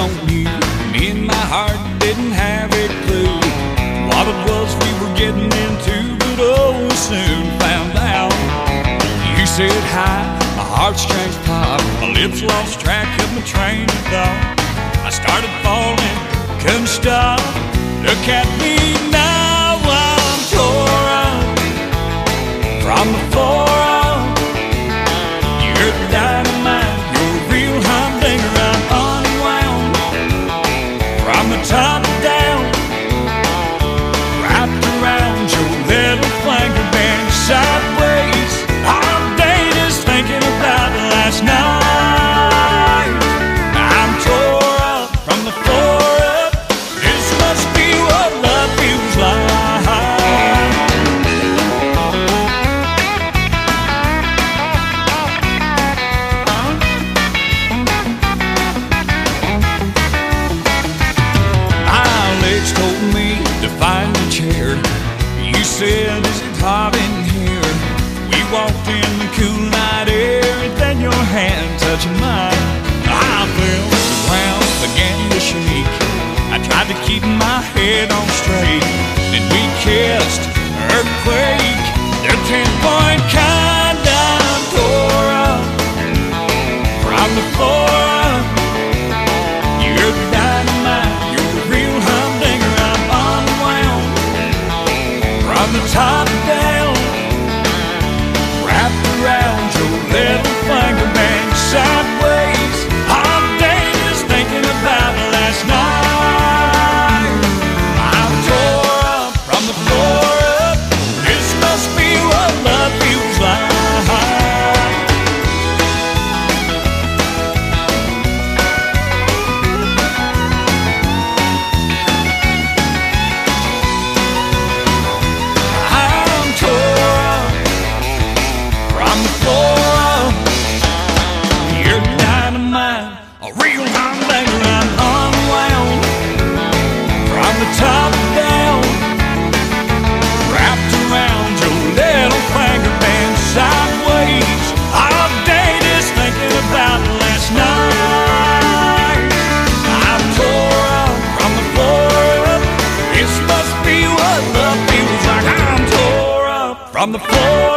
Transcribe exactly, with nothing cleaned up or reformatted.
on you. Me and my heart didn't have a clue what it was we were getting into, but oh, we soon found out. You said hi, my heartstrings popped, my lips lost track of my train of thought. I started falling, couldn't stop. Look at me now, I'm tore up from the floor up. You're the dynamite, you're a real humdinger. I'm unwound from the top down, wrapped around your little finger band sideways. All day just thinking about last night. I'm tore up from the floor up. This must be what love feels like. Told me to find a chair. You said, is it hot in here? We walked in the cool night air, and then your hand touching mine. I felt the ground began to shake. I tried to keep my head on straight. Then we kissed, earthquake, the ten-point kind. I'm tore up from the floor up. You're the dynamite, you're a real humdinger. From the top down, wrapped around your little finger band sideways. All day just thinking about last night. I'm tore up from the floor up. This must be what love feels like. Top down, wrapped around your little finger band sideways. All day just thinking about last night. I'm tore up from the floor up. This must be what love feels like. I'm tore up from the floor